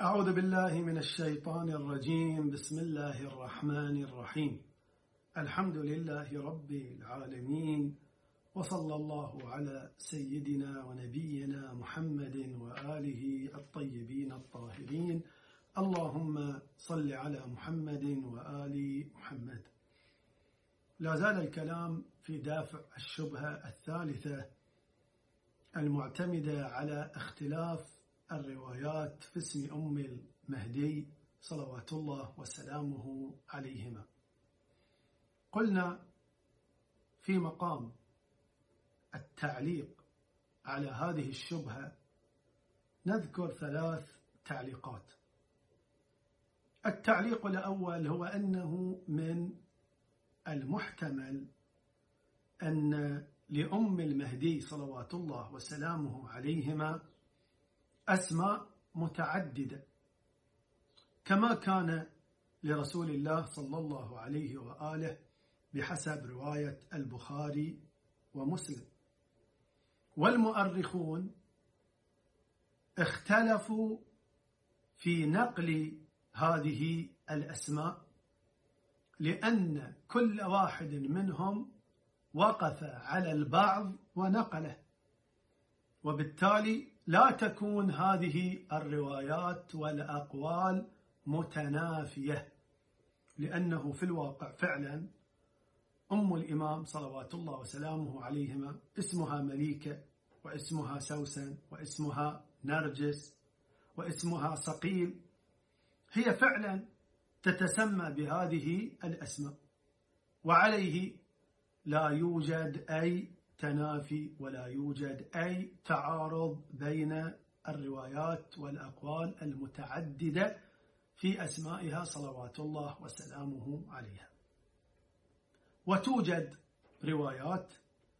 أعوذ بالله من الشيطان الرجيم. بسم الله الرحمن الرحيم. الحمد لله رب العالمين، وصلى الله على سيدنا ونبينا محمد وآله الطيبين الطاهرين. اللهم صل على محمد وآل محمد. لا زال الكلام في دافع الشبهة الثالثة المعتمدة على اختلاف الروايات في اسم أم المهدي صلوات الله وسلامه عليهما. قلنا في مقام التعليق على هذه الشبهة نذكر 3 تعليقات. التعليق الأول هو أنه من المحتمل أن لأم المهدي صلوات الله وسلامه عليهما أسماء متعددة، كما كان لرسول الله صلى الله عليه وآله بحسب رواية البخاري ومسلم. والمؤرخون اختلفوا في نقل هذه الأسماء، لأن كل واحد منهم وقف على البعض ونقله، وبالتالي لا تكون هذه الروايات والأقوال متنافية، لأنه في الواقع فعلا أم الإمام صلوات الله وسلامه عليهما اسمها مليكة، واسمها سوسن، واسمها نرجس، واسمها صقيل. هي فعلا تتسمى بهذه الأسماء، وعليه لا يوجد أي تنافي ولا يوجد أي تعارض بين الروايات والأقوال المتعددة في أسمائها صلوات الله وسلامه عليها. وتوجد روايات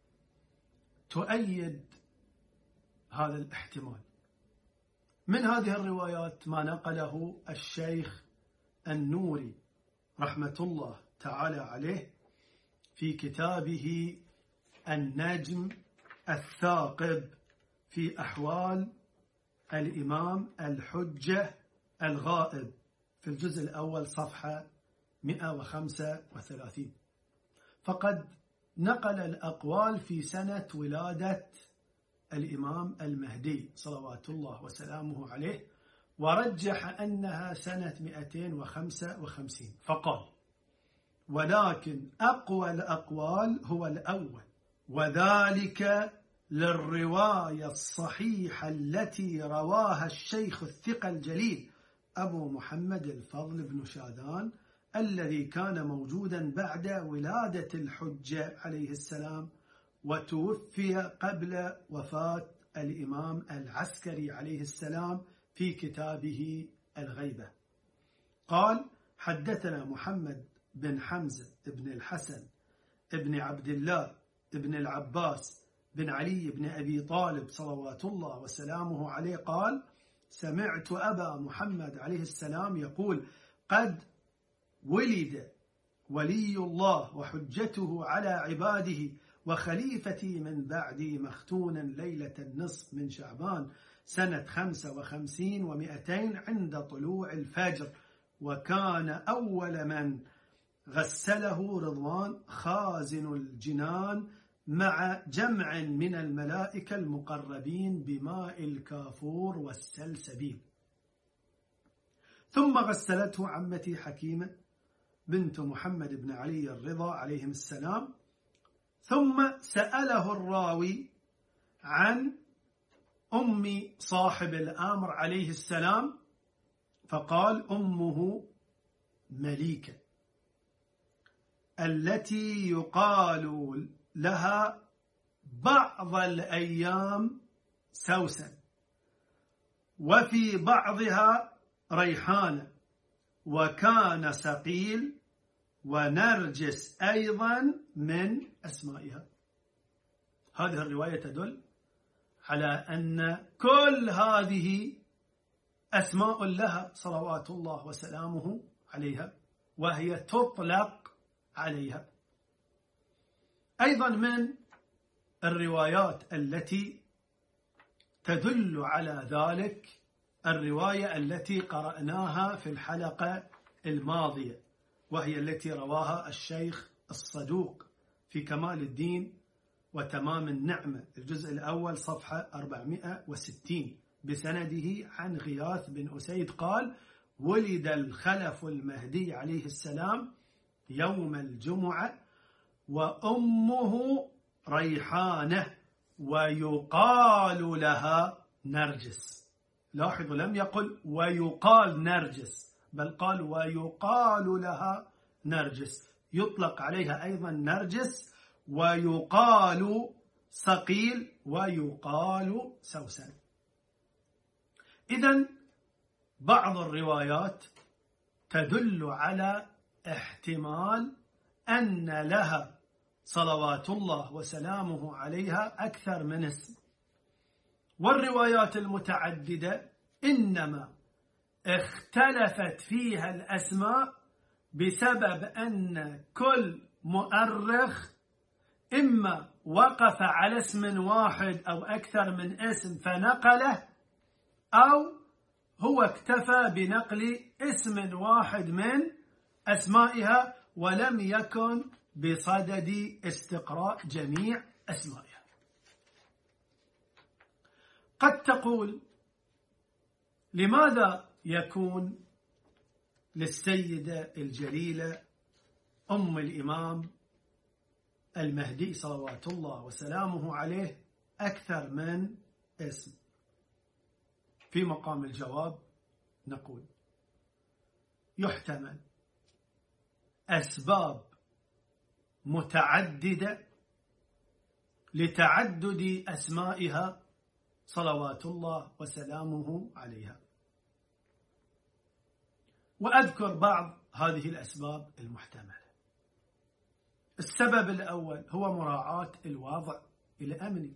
تؤيد هذا الاحتمال. من هذه الروايات ما نقله الشيخ النوري رحمة الله تعالى عليه في كتابه النجم الثاقب في أحوال الإمام الحجة الغائب، في الجزء الأول صفحة 135. فقد نقل الأقوال في سنة ولادة الإمام المهدي صلوات الله وسلامه عليه، ورجح أنها سنة 255. فقال: ولكن أقوى الأقوال هو الأول، وذلك للرواية الصحيحة التي رواها الشيخ الثقة الجليل أبو محمد الفضل بن شاذان، الذي كان موجودا بعد ولادة الحجة عليه السلام، وتوفي قبل وفاة الإمام العسكري عليه السلام في كتابه الغيبة. قال: حدثنا محمد بن حمزة بن الحسن بن عبد الله بن العباس بن علي بن أبي طالب صلوات الله وسلامه عليه قال: سمعت أبا محمد عليه السلام يقول: قد ولد ولي الله وحجته على عباده وخليفتي من بعدي مختونا ليلة النصف من شعبان سنة 55 و200 عند طلوع الفجر، وكان أول من غسله رضوان خازن الجنان مع جمع من الملائكة المقربين بماء الكافور والسلسبيل. ثم غسلته عمتي حكيمة بنت محمد بن علي الرضا عليهم السلام. ثم سأله الراوي عن أم صاحب الأمر عليه السلام، فقال: أمه مليكة، التي يقال لها بعض الأيام سوسن، وفي بعضها ريحانة، وكان صقيل ونرجس أيضا من أسمائها. هذه الرواية تدل على أن كل هذه أسماء لها صلوات الله وسلامه عليها، وهي تطلق عليها. أيضا من الروايات التي تدل على ذلك الرواية التي قرأناها في الحلقة الماضية، وهي التي رواها الشيخ الصدوق في كمال الدين وتمام النعمة الجزء الأول صفحة 460 بسنده عن غياث بن أسيد قال: ولد الخلف المهدي عليه السلام يوم الجمعة وأمه ريحانة ويقال لها نرجس. لاحظوا لم يقل ويقال نرجس، بل قال ويقال لها نرجس، يطلق عليها أيضا نرجس، ويقال صقيل، ويقال سوسن. إذن بعض الروايات تدل على احتمال أن لها صلوات الله وسلامه عليها أكثر من اسم، والروايات المتعددة إنما اختلفت فيها الأسماء بسبب أن كل مؤرخ إما وقف على اسم واحد أو أكثر من اسم فنقله، أو هو اكتفى بنقل اسم واحد من أسمائها ولم يكن بصدد استقراء جميع أسمائها. قد تقول: لماذا يكون للسيدة الجليلة أم الإمام المهدي صلوات الله وسلامه عليه أكثر من اسم؟ في مقام الجواب نقول: يحتمل أسباب متعددة لتعدد أسمائها صلوات الله وسلامه عليها، وأذكر بعض هذه الأسباب المحتملة. السبب الأول هو مراعاة الوضع الأمني.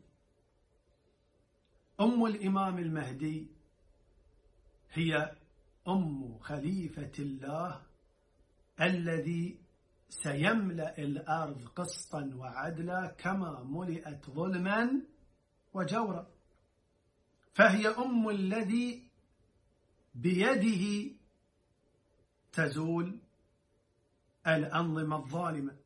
أم الإمام المهدي هي أم خليفة الله الذي سيملأ الأرض قسطا وعدلا كما ملئت ظلما وجورا، فهي أم الذي بيده تزول الأنظمة الظالمة.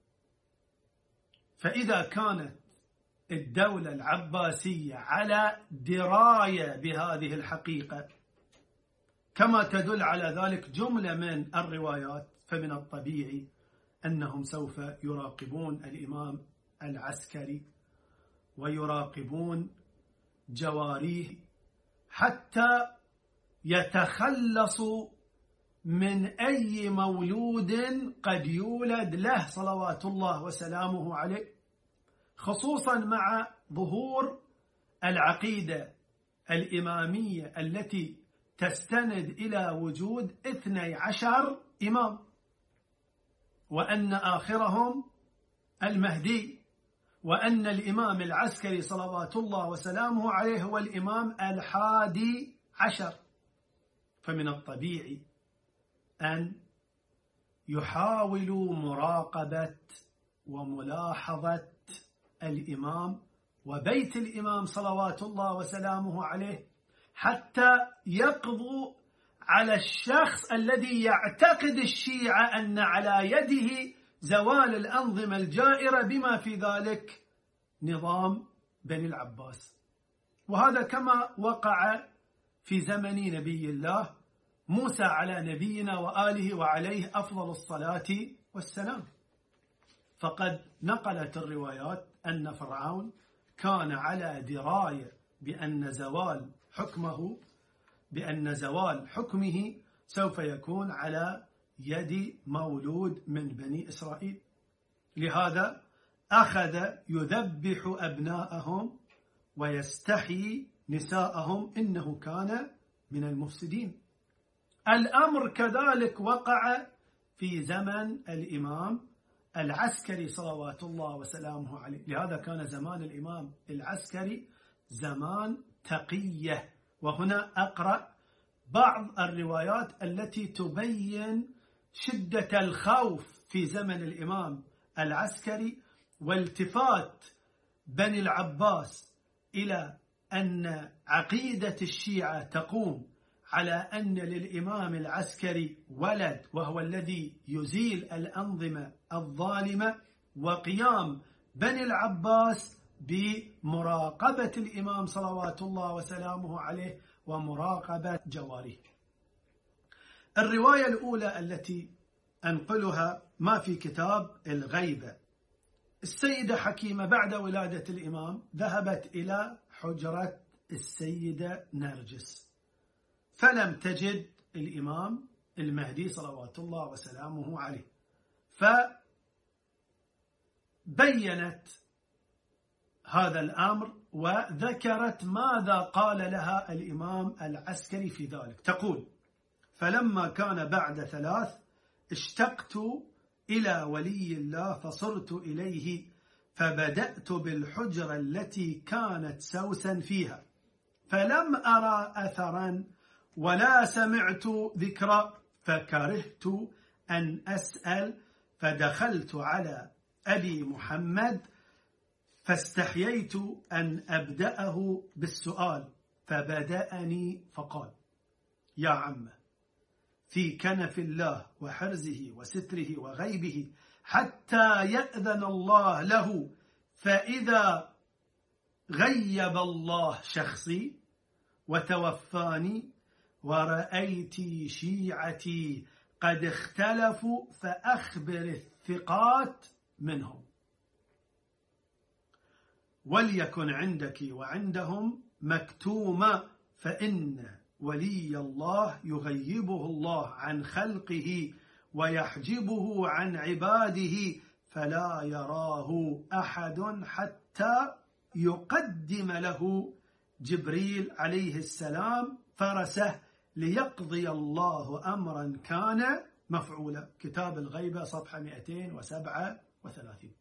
فإذا كانت الدولة العباسية على دراية بهذه الحقيقة كما تدل على ذلك جملة من الروايات، فمن الطبيعي أنهم سوف يراقبون الإمام العسكري ويراقبون جواريه حتى يتخلصوا من أي مولود قد يولد له صلوات الله وسلامه عليه، خصوصا مع ظهور العقيدة الإمامية التي تستند إلى وجود 12 إمام، وأن آخرهم المهدي، وأن الإمام العسكري صلوات الله وسلامه عليه هو الإمام 11. فمن الطبيعي أن يحاولوا مراقبة وملاحظة الإمام وبيت الإمام صلوات الله وسلامه عليه حتى يقضوا على الشخص الذي يعتقد الشيعة أن على يده زوال الأنظمة الجائرة بما في ذلك نظام بني العباس. وهذا كما وقع في زمن نبي الله موسى على نبينا وآله وعليه أفضل الصلاة والسلام. فقد نقلت الروايات أن فرعون كان على دراية بأن زوال حكمه سوف يكون على يد مولود من بني إسرائيل، لهذا أخذ يذبح أبناءهم ويستحيي نساءهم، إنه كان من المفسدين. الأمر كذلك وقع في زمن الإمام العسكري صلوات الله وسلامه عليه، لهذا كان زمان الإمام العسكري زمان تقية. وهنا أقرأ بعض الروايات التي تبين شدة الخوف في زمن الإمام العسكري والتفات بني العباس إلى أن عقيدة الشيعة تقوم على أن للإمام العسكري ولد وهو الذي يزيل الأنظمة الظالمة، وقيام بني العباس بمراقبة الإمام صلوات الله وسلامه عليه ومراقبة جواره. الرواية الأولى التي أنقلها ما في كتاب الغيبة. السيدة حكيمة بعد ولادة الإمام ذهبت إلى حجرة السيدة نرجس، فلم تجد الإمام المهدي صلوات الله وسلامه عليه، فبينت هذا الأمر وذكرت ماذا قال لها الإمام العسكري في ذلك. تقول: فلما كان بعد 3 اشتقت إلى ولي الله فصرت إليه، فبدأت بالحجرة التي كانت سوسا فيها، فلم أرى أثرا ولا سمعت ذكرا، فكرهت أن أسأل، فدخلت على أبي محمد فاستحييت أن أبدأه بالسؤال، فبدأني فقال: يا عمه، في كنف الله وحرزه وستره وغيبه حتى يأذن الله له، فإذا غيب الله شخصي وتوفاني ورأيت شيعتي قد اختلفوا، فأخبر الثقات منهم، وليكن عندك وعندهم مكتوما، فإن ولي الله يغيبه الله عن خلقه ويحجبه عن عباده، فلا يراه أحد حتى يقدم له جبريل عليه السلام فرسه ليقضي الله أمرا كان مفعولا. كتاب الغيبة صفحة 237.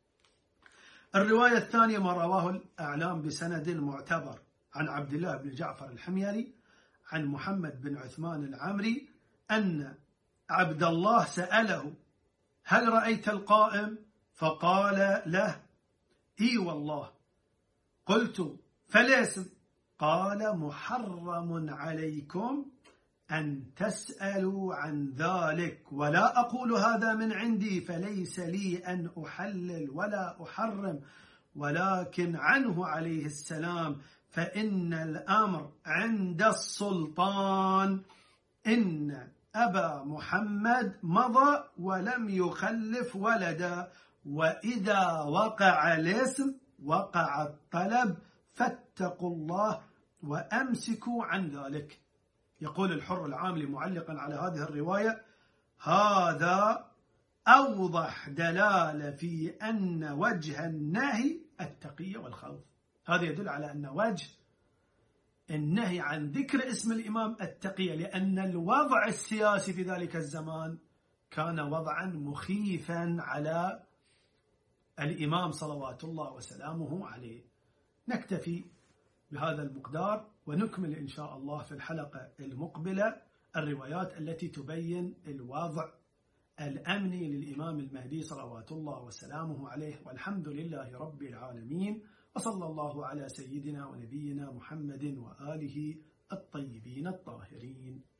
الرواية الثانية ما رواه الأعلام بسند معتبر عن عبد الله بن جعفر الحميري عن محمد بن عثمان العمري أن عبد الله سأله: هل رأيت القائم؟ فقال له: إي والله. قلت: فالاسم؟ قال: محرم عليكم أن تسألوا عن ذلك، ولا أقول هذا من عندي، فليس لي أن أحلل ولا أحرم، ولكن عنه عليه السلام، فإن الأمر عند السلطان. إن أبا محمد مضى ولم يخلف ولدا، وإذا وقع الاسم وقع الطلب، فاتقوا الله وأمسكوا عن ذلك. يقول الحر العاملي معلقا على هذه الرواية: هذا أوضح دلالة في أن وجه النهي التقية والخوف. هذا يدل على أن وجه النهي عن ذكر اسم الإمام التقية، لأن الوضع السياسي في ذلك الزمان كان وضعا مخيفا على الإمام صلوات الله وسلامه عليه. نكتفي بهذا المقدار، ونكمل إن شاء الله في الحلقة المقبلة الروايات التي تبين الوضع الأمني للإمام المهدي صلوات الله وسلامه عليه. والحمد لله رب العالمين، وصلى الله على سيدنا ونبينا محمد وآله الطيبين الطاهرين.